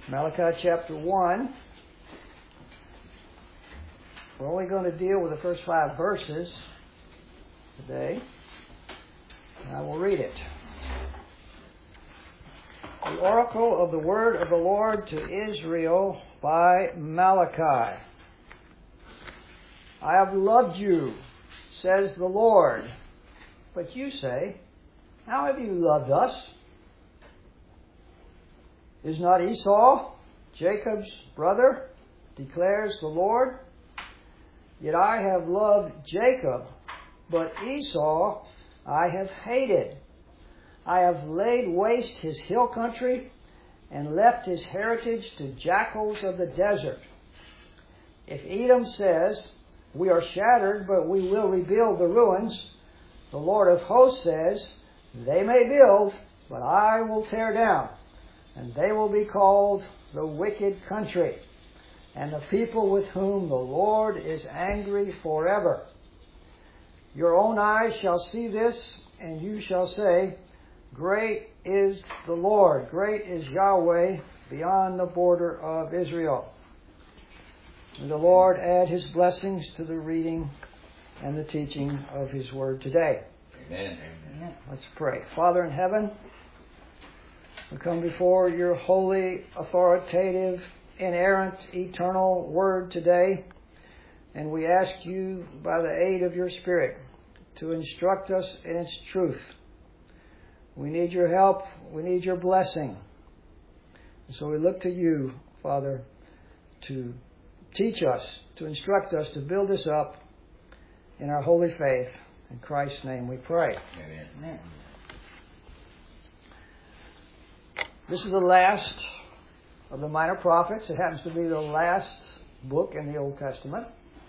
Malachi chapter 1. We're only going to deal with the first 5 verses today. And I will read it. The oracle of the word of the Lord to Israel by Malachi. I have loved you, says the Lord. But you say, how have you loved us? Is not Esau Jacob's brother, declares the Lord? Yet I have loved Jacob, but Esau I have hated. I have laid waste his hill country and left his heritage to jackals of the desert. If Edom says, we are shattered, but we will rebuild the ruins, the Lord of hosts says, they may build, but I will tear down, and they will be called the wicked country, and the people with whom the Lord is angry forever. Your own eyes shall see this, and you shall say, great is the Lord, great is Yahweh beyond the border of Israel. May the Lord add His blessings to the reading and the teaching of His Word today. Amen. Amen. Let's pray. Father in heaven, we come before your holy, authoritative, inerrant, eternal Word today, and we ask you, by the aid of your Spirit, to instruct us in its truth. We need your help. We need your blessing. And so we look to you, Father, to teach us, to instruct us, to build us up in our holy faith. In Christ's name we pray. Amen. Amen. This is the last of the minor prophets. It happens to be the last book in the Old Testament.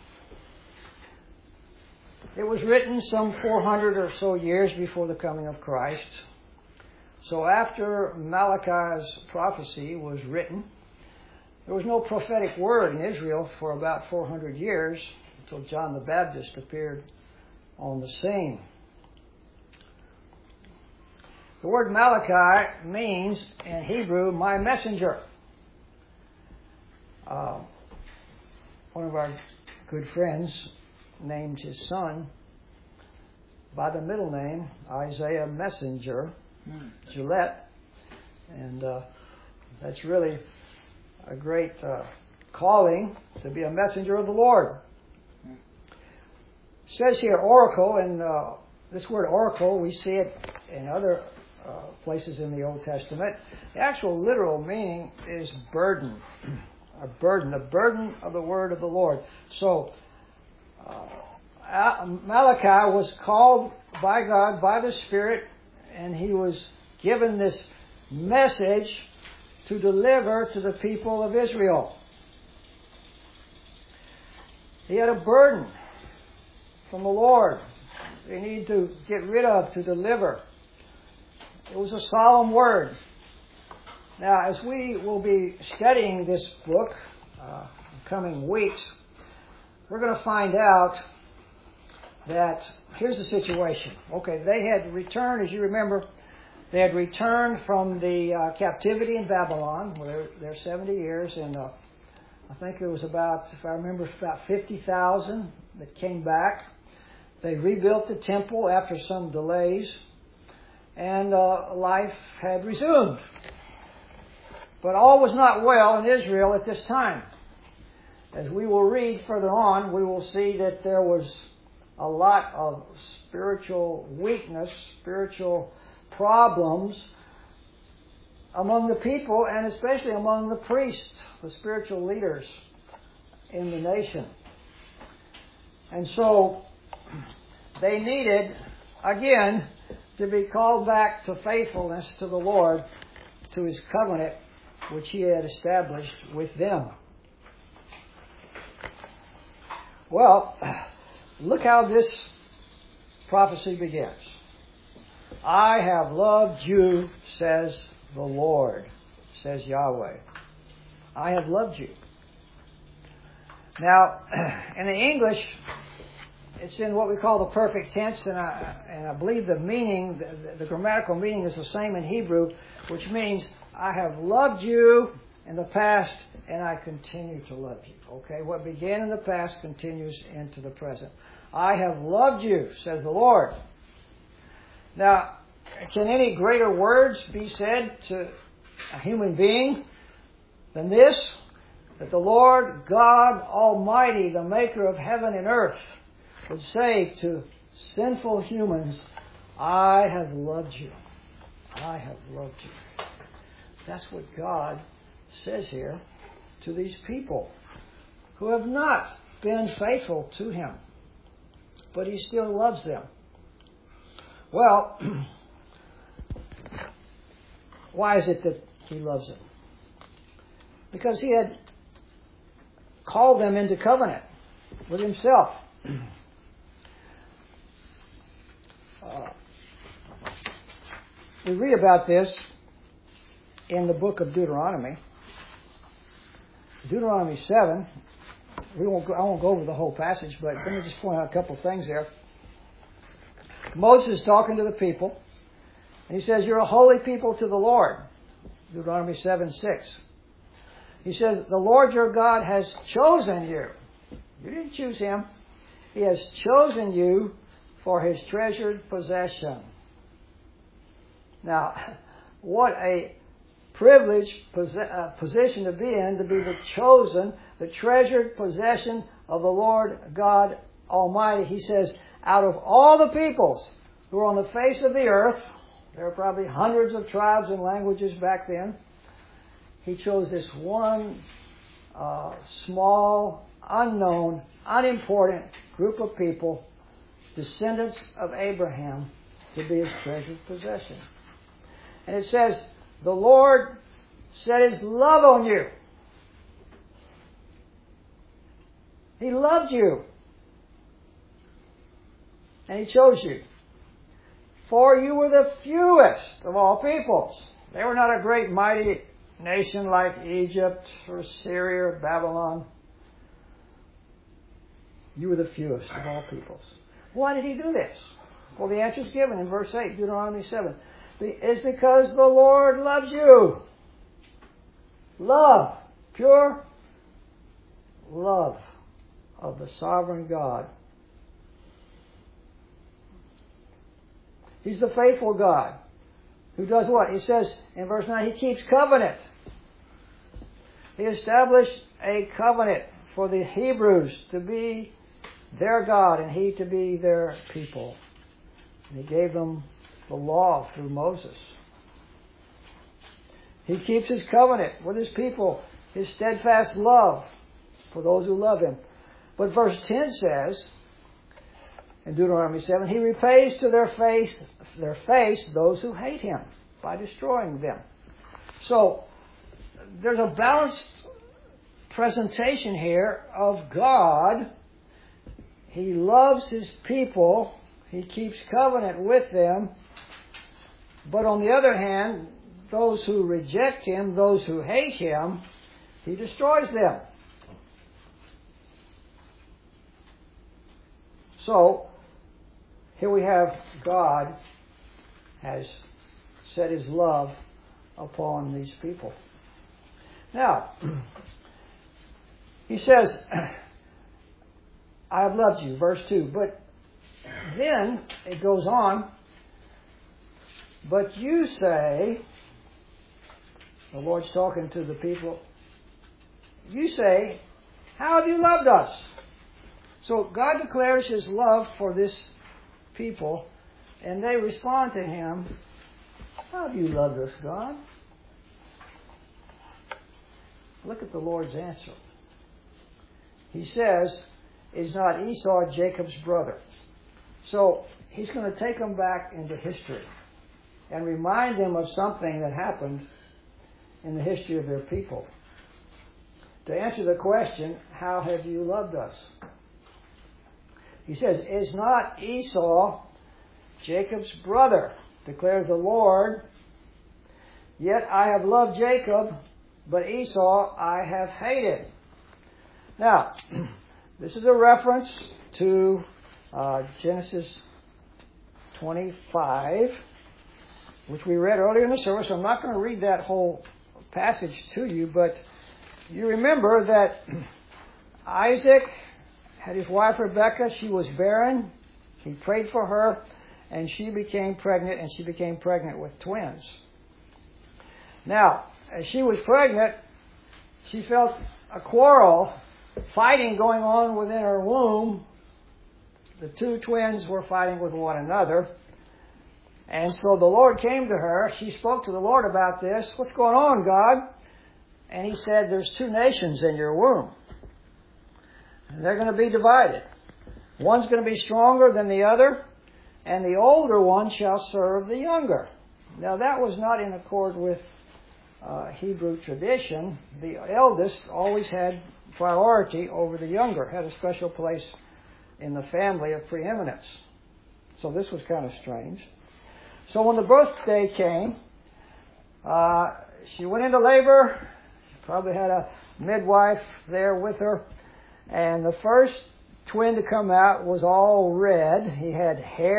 It was written some 400 or so years before the coming of Christ. So after Malachi's prophecy was written, there was no prophetic word in Israel for about 400 years until John the Baptist appeared on the scene. The word Malachi means, in Hebrew, my messenger. One of our good friends named his son by the middle name Isaiah Messenger Gillette, and that's really a great calling to be a messenger of the Lord. It says here oracle, and this word oracle, we see it in other places in the Old Testament. The actual literal meaning is burden. A burden of the word of the Lord. So Malachi was called by God, by the Spirit, and he was given this message to deliver to the people of Israel. He had a burden from the Lord they need to get rid of, to deliver. It was a solemn word. Now, as we will be studying this book in coming weeks, we're going to find out that here's the situation. Okay, they had returned, as you remember, they had returned from the captivity in Babylon, where they're 70 years, and I think it was about, if I remember, about 50,000 that came back. They rebuilt the temple after some delays, and life had resumed. But all was not well in Israel at this time. As we will read further on, we will see that there was a lot of spiritual weakness, spiritual problems among the people, and especially among the priests, the spiritual leaders in the nation. And so they needed, again, to be called back to faithfulness to the Lord, to His covenant, which He had established with them. Well, look how this prophecy begins. I have loved you, says the Lord, says Yahweh. I have loved you. Now, in the English, it's in what we call the perfect tense, and I believe the meaning, the grammatical meaning is the same in Hebrew, which means I have loved you in the past, and I continue to love you. Okay, what began in the past continues into the present. I have loved you, says the Lord. Now, can any greater words be said to a human being than this? That the Lord God Almighty, the maker of heaven and earth, would say to sinful humans, I have loved you. I have loved you. That's what God says here to these people who have not been faithful to Him. But He still loves them. Well, why is it that He loves them? Because He had called them into covenant with Himself. We read about this in the book of Deuteronomy. Deuteronomy 7. I won't go over the whole passage, but let me just point out a couple of things there. Moses is talking to the people, and he says, you're a holy people to the Lord. Deuteronomy 7:6. He says, the Lord your God has chosen you. You didn't choose Him. He has chosen you for His treasured possession. Now, what a privileged position to be in, to be the chosen, the treasured possession of the Lord God Almighty. He says, out of all the peoples who are on the face of the earth, there are probably hundreds of tribes and languages back then, He chose this one small, unknown, unimportant group of people, descendants of Abraham, to be His treasured possession. And it says, the Lord set His love on you. He loved you. And He chose you. For you were the fewest of all peoples. They were not a great mighty nation like Egypt or Syria or Babylon. You were the fewest of all peoples. Why did He do this? Well, the answer is given in verse 8, Deuteronomy 7. It's because the Lord loves you. Love. Pure love of the sovereign God. He's the faithful God who does what? He says in verse 9, He keeps covenant. He established a covenant for the Hebrews to be their God and He to be their people. And He gave them the law through Moses. He keeps His covenant with His people, His steadfast love for those who love Him. But verse 10 says, in Deuteronomy 7, He repays to their face those who hate Him by destroying them. So, there's a balanced presentation here of God. He loves His people. He keeps covenant with them. But on the other hand, those who reject Him, those who hate Him, He destroys them. So, here we have God has set His love upon these people. Now, He says, I have loved you, verse 2. But then it goes on, but you say, the Lord's talking to the people, you say, how have you loved us? So God declares His love for this people, and they respond to Him, how have you loved us, God? Look at the Lord's answer. He says, is not Esau Jacob's brother? So He's going to take them back into history and remind them of something that happened in the history of their people. To answer the question, how have you loved us? He says, is not Esau Jacob's brother? Declares the Lord. Yet I have loved Jacob, but Esau I have hated. Now, this is a reference to Genesis 25, which we read earlier in the service. I'm not going to read that whole passage to you, but you remember that Isaac had his wife Rebekah. She was barren. He prayed for her, and she became pregnant, and she became pregnant with twins. Now, as she was pregnant, she felt a quarrel, fighting going on within her womb. The two twins were fighting with one another. And so the Lord came to her. She spoke to the Lord about this. What's going on, God? And He said, there's two nations in your womb. And they're going to be divided. One's going to be stronger than the other, and the older one shall serve the younger. Now that was not in accord with Hebrew tradition. The eldest always had priority over the younger, had a special place in the family of preeminence. So this was kind of strange. So when the birthday came, she went into labor. She probably had a midwife there with her. And the first twin to come out was all red. He had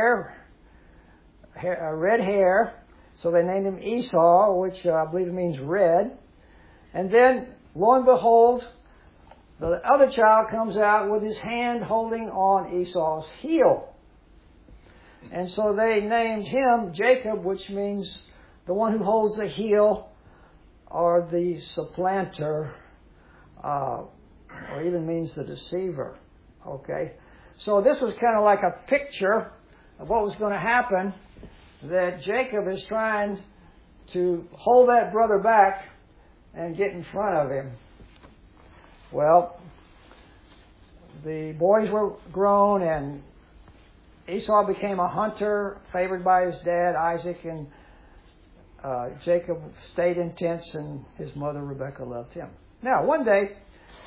red hair. So they named him Esau, which I believe means red. And then, lo and behold, the other child comes out with his hand holding on Esau's heel. And so they named him Jacob, which means the one who holds the heel, or the supplanter, or even means the deceiver. Okay? So this was kind of like a picture of what was going to happen, that Jacob is trying to hold that brother back and get in front of him. Well, the boys were grown, and Esau became a hunter, favored by his dad, Isaac, and Jacob stayed in tents, and his mother, Rebekah, loved him. Now, one day,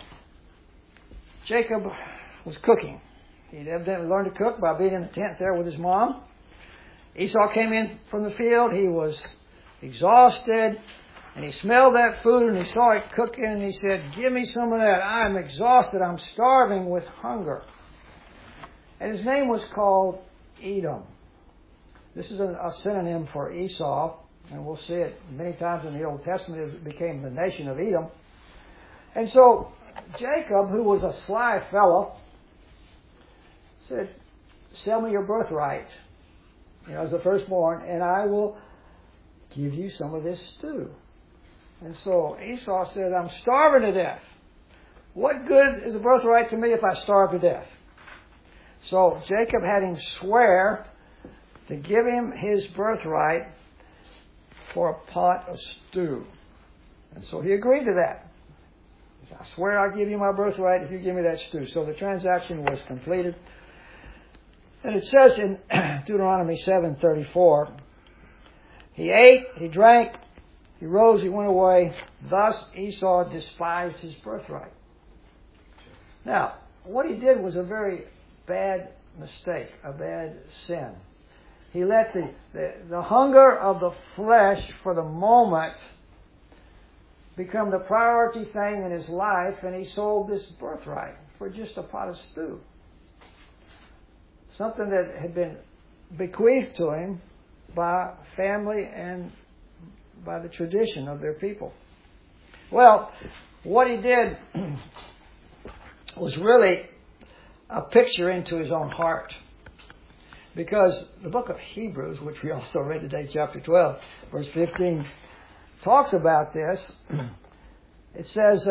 Jacob was cooking. He'd evidently learned to cook by being in the tent there with his mom. Esau came in from the field. He was exhausted, and he smelled that food, and he saw it cooking, and he said, "Give me some of that. I'm exhausted. I'm starving with hunger." And his name was called Edom. This is a synonym for Esau, and we'll see it many times in the Old Testament. It became the nation of Edom. And so Jacob, who was a sly fellow, said, "Sell me your birthright, as the firstborn, and I will give you some of this stew." And so Esau said, "I'm starving to death. What good is a birthright to me if I starve to death?" So Jacob had him swear to give him his birthright for a pot of stew. And so he agreed to that. He said, "I swear I'll give you my birthright if you give me that stew." So the transaction was completed. And it says in Deuteronomy 7:34, he ate, he drank, he rose, he went away. Thus Esau despised his birthright. Now, what he did was a very bad mistake, a bad sin. He let the hunger of the flesh for the moment become the priority thing in his life, and he sold this birthright for just a pot of stew. Something that had been bequeathed to him by family and by the tradition of their people. Well, what he did was really a picture into his own heart. Because the book of Hebrews, which we also read today, chapter 12, verse 15, talks about this. It says,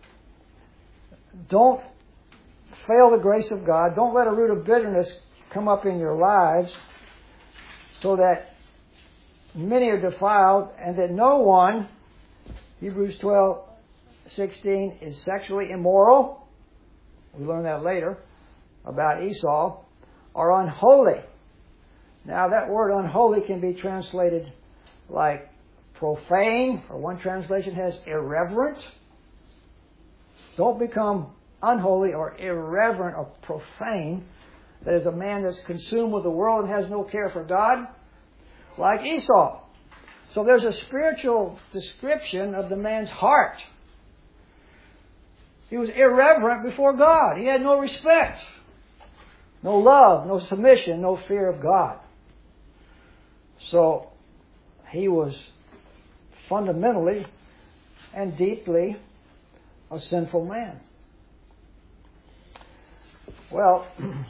don't fail the grace of God. Don't let a root of bitterness come up in your lives so that many are defiled, and that no one, Hebrews 12:16, is sexually immoral. We learn that later about Esau, or unholy. Now that word unholy can be translated like profane, or one translation has irreverent. Don't become unholy or irreverent or profane. That is a man that's consumed with the world and has no care for God, like Esau. So there's a spiritual description of the man's heart. He was irreverent before God. He had no respect, no love, no submission, no fear of God. So he was fundamentally and deeply a sinful man. Well,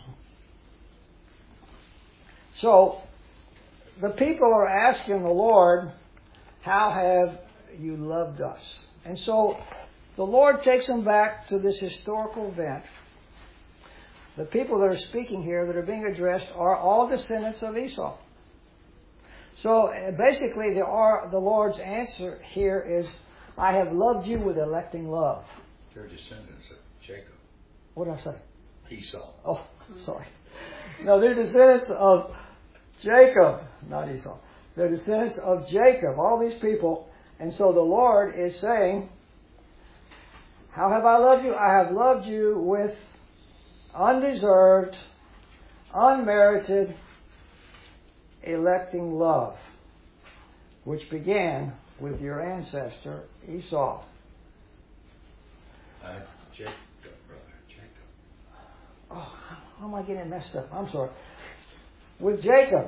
so the people are asking the Lord, how have you loved us? And so the Lord takes them back to this historical event. The people that are speaking here, that are being addressed, are all descendants of Esau. So basically the Lord's answer here is, I have loved you with electing love. They're descendants of Jacob. What did I say? Esau. Oh, sorry. No, they're descendants of Jacob, not Esau. They're descendants of Jacob, all these people. And so the Lord is saying, how have I loved you? I have loved you with undeserved, unmerited, electing love, which began with your ancestor Esau. Jacob, brother, Jacob. Oh, how am I getting messed up? I'm sorry. With Jacob.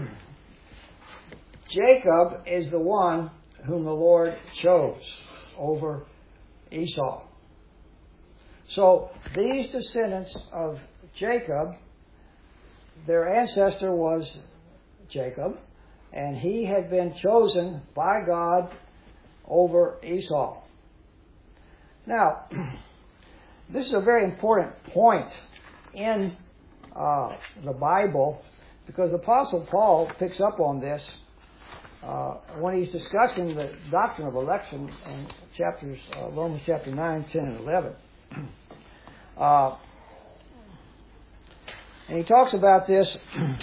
Jacob is the one whom the Lord chose over Esau. So these descendants of Jacob, their ancestor was Jacob, and he had been chosen by God over Esau. Now, this is a very important point in the Bible, because the Apostle Paul picks up on this when he's discussing the doctrine of election in Romans chapter 9, 10, and 11. And he talks about this.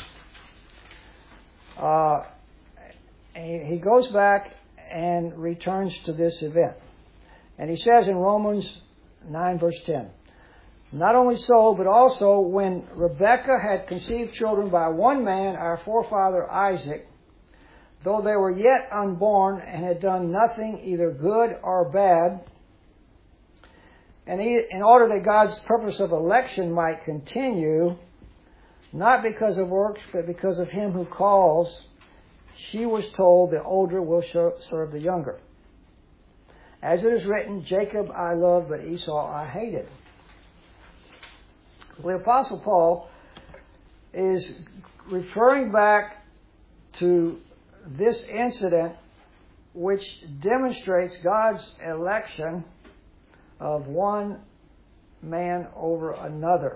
He goes back and returns to this event. And he says in Romans 9, verse 10, not only so, but also when Rebekah had conceived children by one man, our forefather Isaac, though they were yet unborn and had done nothing either good or bad, and in order that God's purpose of election might continue, not because of works, but because of him who calls, she was told, the older will serve the younger. As it is written, Jacob I loved, but Esau I hated. The Apostle Paul is referring back to this incident, which demonstrates God's election of one man over another.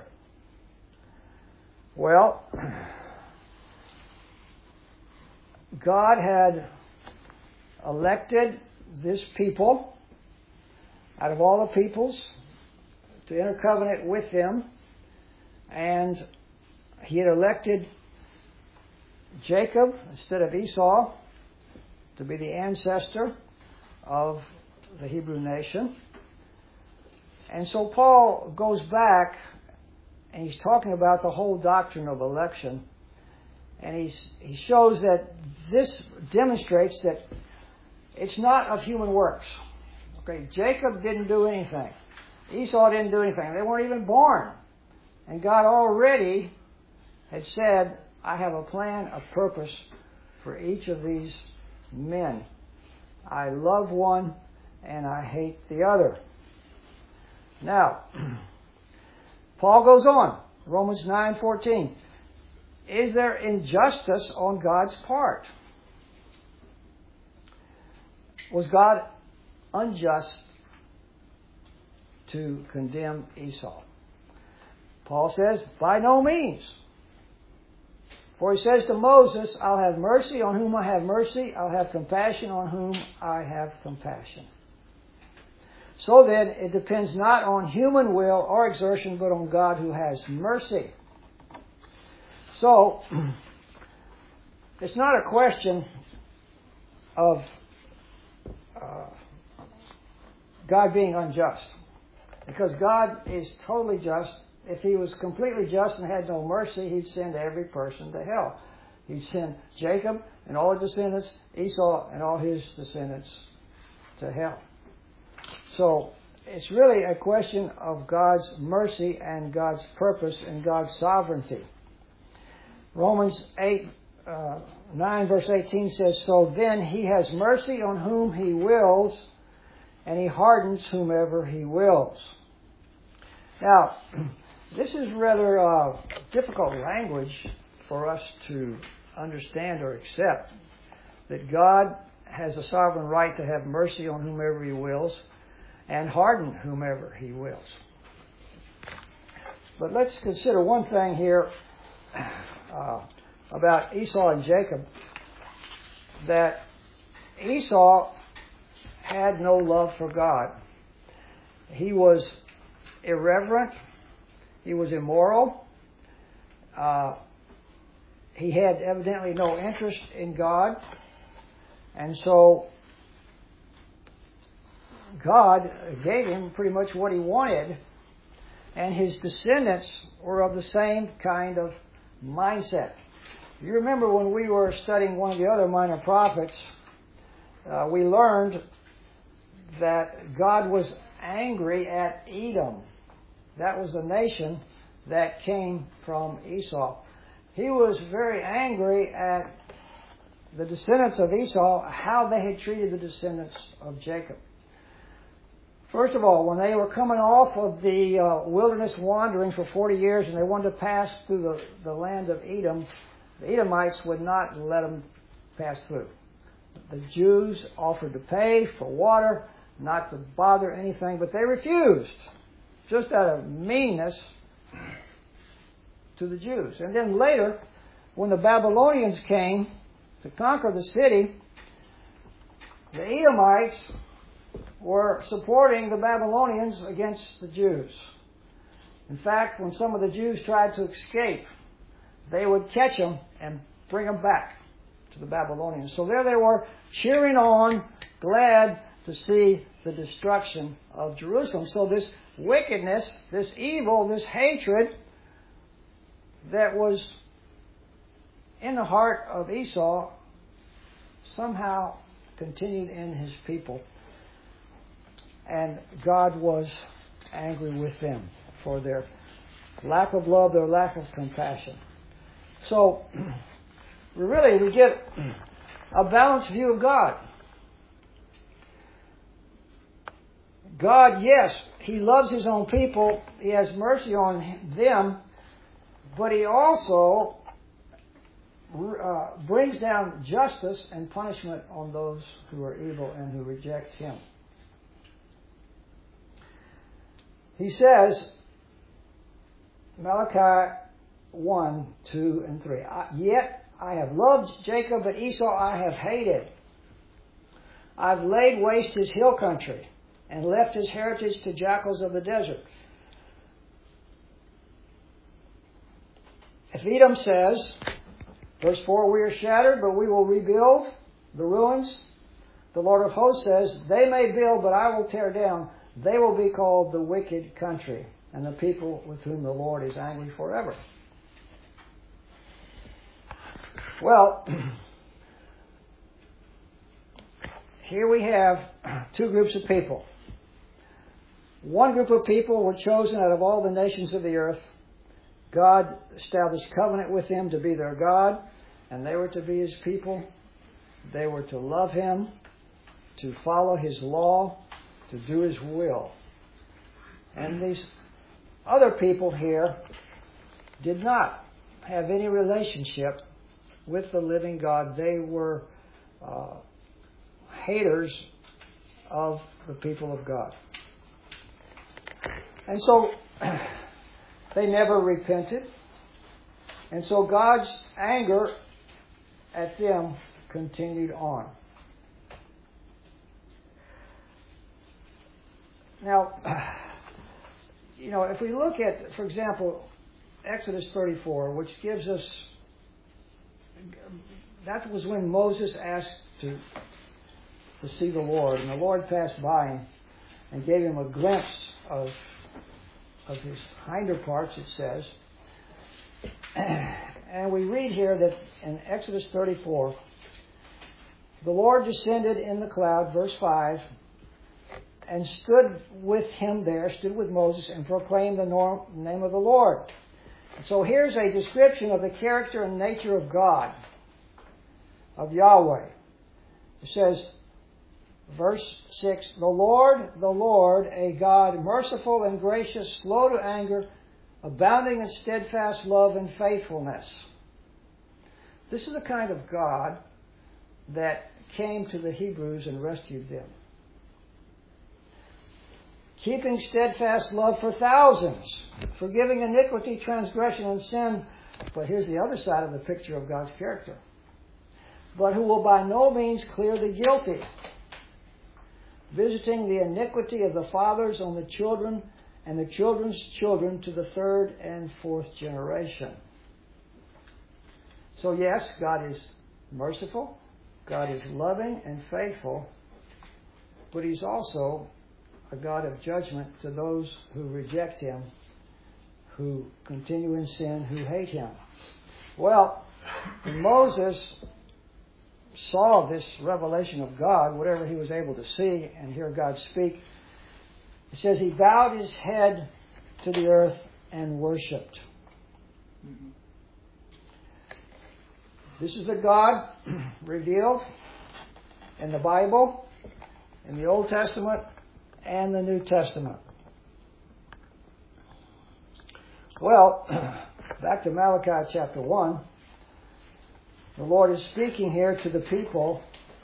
Well, God had elected this people out of all the peoples to enter covenant with them, and he had elected Jacob instead of Esau to be the ancestor of the Hebrew nation. And so Paul goes back and he's talking about the whole doctrine of election, and he shows that this demonstrates that it's not of human works. Okay, Jacob didn't do anything. Esau didn't do anything. They weren't even born. And God already had said, I have a plan, a purpose for each of these men. I love one and I hate the other. Now, Paul goes on, Romans 9:14. Is there injustice on God's part? Was God unjust to condemn Esau? Paul says, by no means. For he says to Moses, I'll have mercy on whom I have mercy, I'll have compassion on whom I have compassion. So then, it depends not on human will or exertion, but on God who has mercy. So, it's not a question of God being unjust. Because God is totally just. If he was completely just and had no mercy, he'd send every person to hell. He'd send Jacob and all his descendants, Esau and all his descendants to hell. So, it's really a question of God's mercy and God's purpose and God's sovereignty. Romans 9 verse 18 says, so then he has mercy on whom he wills, and He hardens whomever He wills. Now, this is rather difficult language for us to understand or accept, that God has a sovereign right to have mercy on whomever He wills and harden whomever He wills. But let's consider one thing here about Esau and Jacob, that Esau had no love for God. He was irreverent. He was immoral. He had evidently no interest in God. And so God gave him pretty much what he wanted, and his descendants were of the same kind of mindset. You remember when we were studying one of the other minor prophets, we learned that God was angry at Edom. That was the nation that came from Esau. He was very angry at the descendants of Esau, how they had treated the descendants of Jacob. First of all, when they were coming off of the wilderness wandering for 40 years and they wanted to pass through the land of Edom, the Edomites would not let them pass through. The Jews offered to pay for water, not to bother anything, but they refused, just out of meanness to the Jews. And then later, when the Babylonians came to conquer the city, the Edomites were supporting the Babylonians against the Jews. In fact, when some of the Jews tried to escape, they would catch them and bring them back to the Babylonians. So there they were, cheering on, glad to see the destruction of Jerusalem. So this wickedness, this evil, this hatred that was in the heart of Esau somehow continued in his people. And God was angry with them for their lack of love, their lack of compassion. So, we get a balanced view of God. God, yes, He loves His own people. He has mercy on them. But He also brings down justice and punishment on those who are evil and who reject Him. He says, Malachi 1, 2, and 3, Yet I have loved Jacob, but Esau I have hated. I've laid waste his hill country and left his heritage to jackals of the desert. If Edom says, verse 4, we are shattered, but we will rebuild the ruins, the Lord of hosts says, they may build, but I will tear down. They will be called the wicked country, and the people with whom the Lord is angry forever. Well, here we have two groups of people. One group of people were chosen out of all the nations of the earth. God established covenant with them to be their God, and they were to be His people. They were to love Him, to follow His law, to do His will. And these other people here did not have any relationship with the living God. They were haters of the people of God. And so they never repented. And so God's anger at them continued on. Now, if we look at, for example, Exodus 34, which gives us, that was when Moses asked to see the Lord, and the Lord passed by him and gave him a glimpse of his hinder parts, it says. And we read here that in Exodus 34, the Lord descended in the cloud, verse 5, and stood with Moses, and proclaimed the name of the Lord. And so here's a description of the character and nature of God, of Yahweh. It says, Verse 6, the Lord, a God merciful and gracious, slow to anger, abounding in steadfast love and faithfulness. This is the kind of God that came to the Hebrews and rescued them. Keeping steadfast love for thousands, forgiving iniquity, transgression, and sin. But here's the other side of the picture of God's character. But who will by no means clear the guilty, visiting the iniquity of the fathers on the children and the children's children to the third and fourth generation. So yes, God is merciful, God is loving and faithful, but He's also a God of judgment to those who reject Him, who continue in sin, who hate Him. Well, when Moses saw this revelation of God, whatever he was able to see and hear God speak, it says he bowed his head to the earth and worshipped. Mm-hmm. This is the God revealed in the Bible, in the Old Testament, and the New Testament. Well, back to Malachi chapter 1. The Lord is speaking here to the people,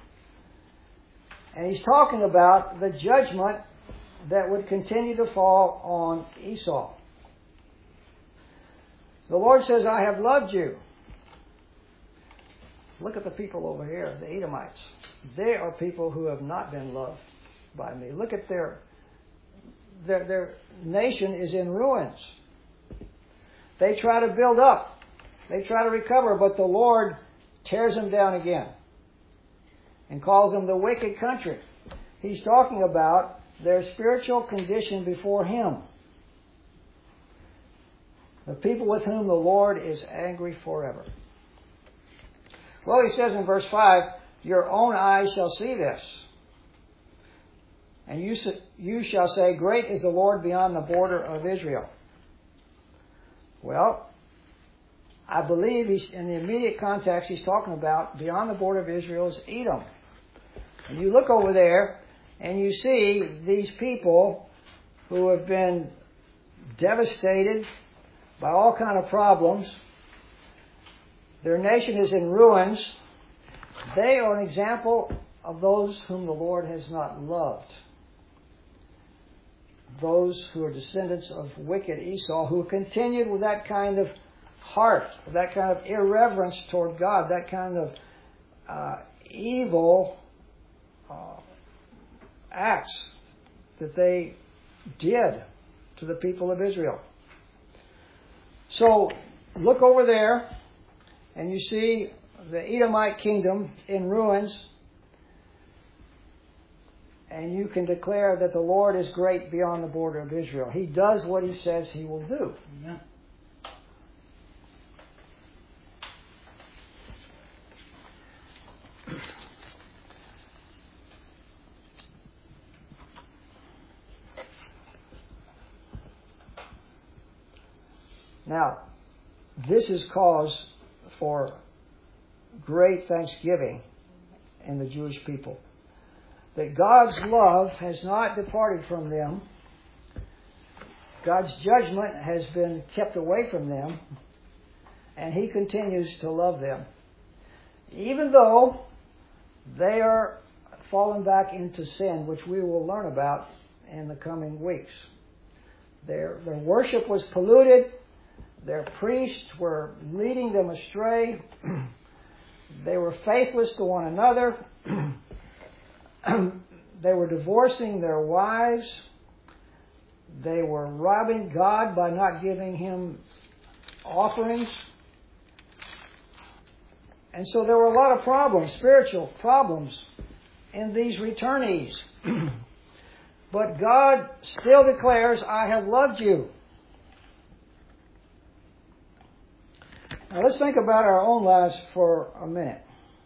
and He's talking about the judgment that would continue to fall on Esau. The Lord says, I have loved you. Look at the people over here, the Edomites. They are people who have not been loved by me. Look at their nation is in ruins. They try to build up. They try to recover, but the Lord tears them down again and calls them the wicked country. He's talking about their spiritual condition before Him. The people with whom the Lord is angry forever. Well, He says in verse 5, your own eyes shall see this. And you shall say, great is the Lord beyond the border of Israel. Well, I believe in the immediate context He's talking about beyond the border of Israel is Edom. And you look over there and you see these people who have been devastated by all kind of problems. Their nation is in ruins. They are an example of those whom the Lord has not loved. Those who are descendants of wicked Esau, who continued with that kind of heart, that kind of irreverence toward God, that kind of evil acts that they did to the people of Israel. So look over there and you see the Edomite kingdom in ruins, and you can declare that the Lord is great beyond the border of Israel. He does what He says He will do. Amen. Now, this is cause for great thanksgiving in the Jewish people. That God's love has not departed from them. God's judgment has been kept away from them. And He continues to love them. Even though they are fallen back into sin, which we will learn about in the coming weeks. Their worship was polluted. Their priests were leading them astray. They were faithless to one another. They were divorcing their wives. They were robbing God by not giving Him offerings. And so there were a lot of problems, spiritual problems, in these returnees. But God still declares, I have loved you. Now let's think about our own lives for a minute.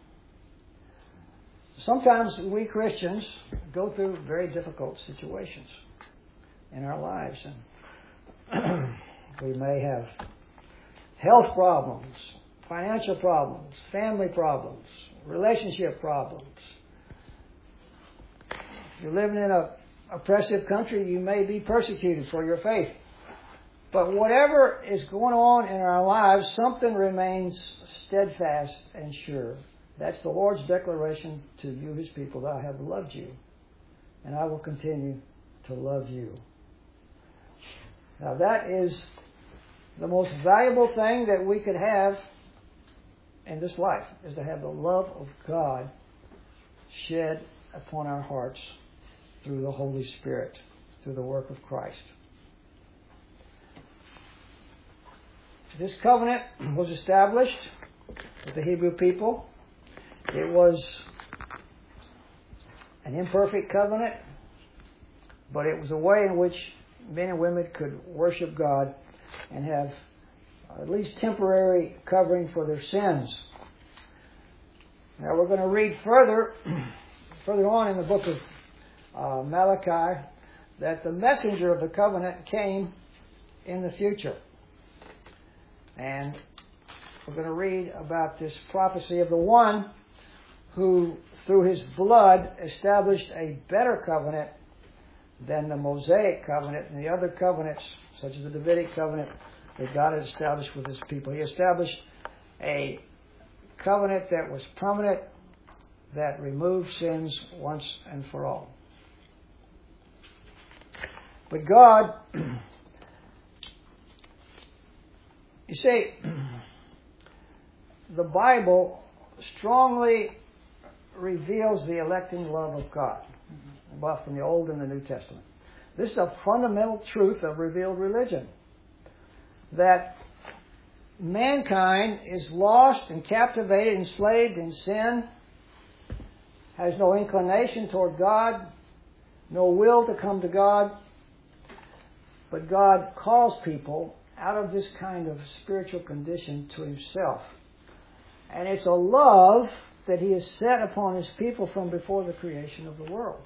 Sometimes we Christians go through very difficult situations in our lives. And we may have health problems, financial problems, family problems, relationship problems. You're living in an oppressive country, you may be persecuted for your faith. But whatever is going on in our lives, something remains steadfast and sure. That's the Lord's declaration to you, His people, that I have loved you, and I will continue to love you. Now that is the most valuable thing that we could have in this life, is to have the love of God shed upon our hearts through the Holy Spirit, through the work of Christ. This covenant was established with the Hebrew people. It was an imperfect covenant, but it was a way in which men and women could worship God and have at least temporary covering for their sins. Now we're going to read further on in the book of Malachi, that the messenger of the covenant came in the future. And we're going to read about this prophecy of the one who, through his blood, established a better covenant than the Mosaic covenant and the other covenants, such as the Davidic covenant, that God had established with His people. He established a covenant that was permanent, that removed sins once and for all. But God, you see, the Bible strongly reveals the electing love of God, both from the Old and the New Testament. This is a fundamental truth of revealed religion, that mankind is lost and captivated, enslaved in sin, has no inclination toward God, no will to come to God, but God calls people out of this kind of spiritual condition to Himself. And it's a love that He has set upon His people from before the creation of the world.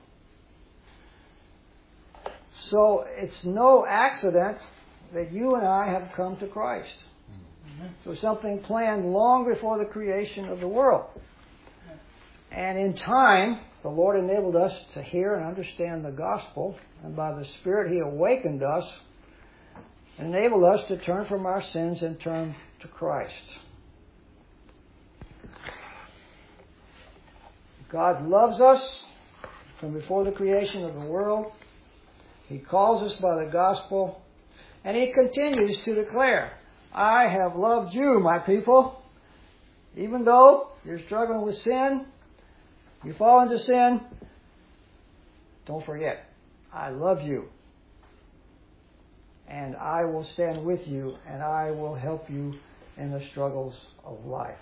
So it's no accident that you and I have come to Christ. So something planned long before the creation of the world. And in time, the Lord enabled us to hear and understand the gospel, and by the Spirit He awakened us and enabled us to turn from our sins and turn to Christ. God loves us from before the creation of the world. He calls us by the gospel, and He continues to declare, I have loved you, my people. Even though you're struggling with sin, you fall into sin, don't forget, I love you. And I will stand with you, and I will help you in the struggles of life.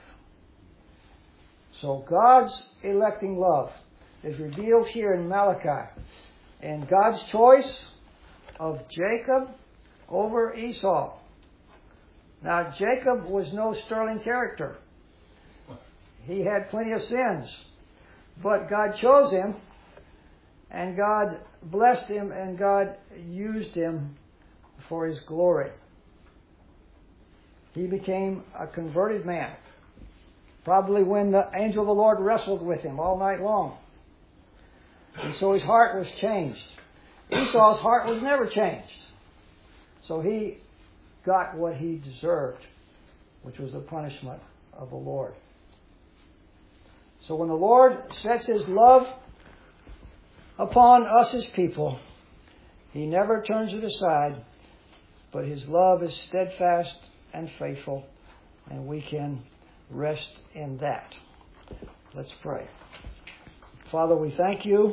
So God's electing love is revealed here in Malachi. And God's choice of Jacob over Esau. Now, Jacob was no sterling character. He had plenty of sins. But God chose him, and God blessed him, and God used him for His glory. He became a converted man. Probably when the angel of the Lord wrestled with him all night long. And so his heart was changed. Esau's heart was never changed. So he got what he deserved, which was the punishment of the Lord. So when the Lord sets His love upon us as people, He never turns it aside, but His love is steadfast and faithful, and we can rest in that. Let's pray. Father, we thank You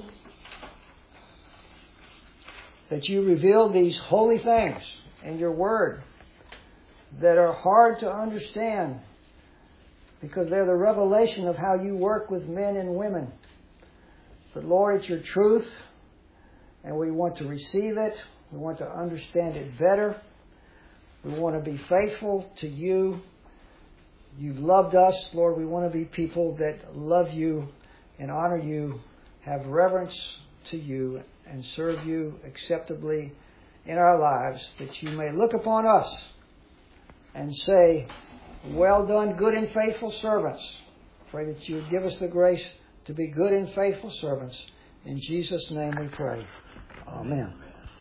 that You reveal these holy things in Your Word that are hard to understand because they're the revelation of how You work with men and women. But Lord, it's Your truth, and we want to receive it. We want to understand it better. We want to be faithful to You. You've loved us, Lord. We want to be people that love You and honor You, have reverence to You, and serve You acceptably in our lives, that You may look upon us and say, well done, good and faithful servants. Pray that You would give us the grace to be good and faithful servants In Jesus' name we pray. Amen.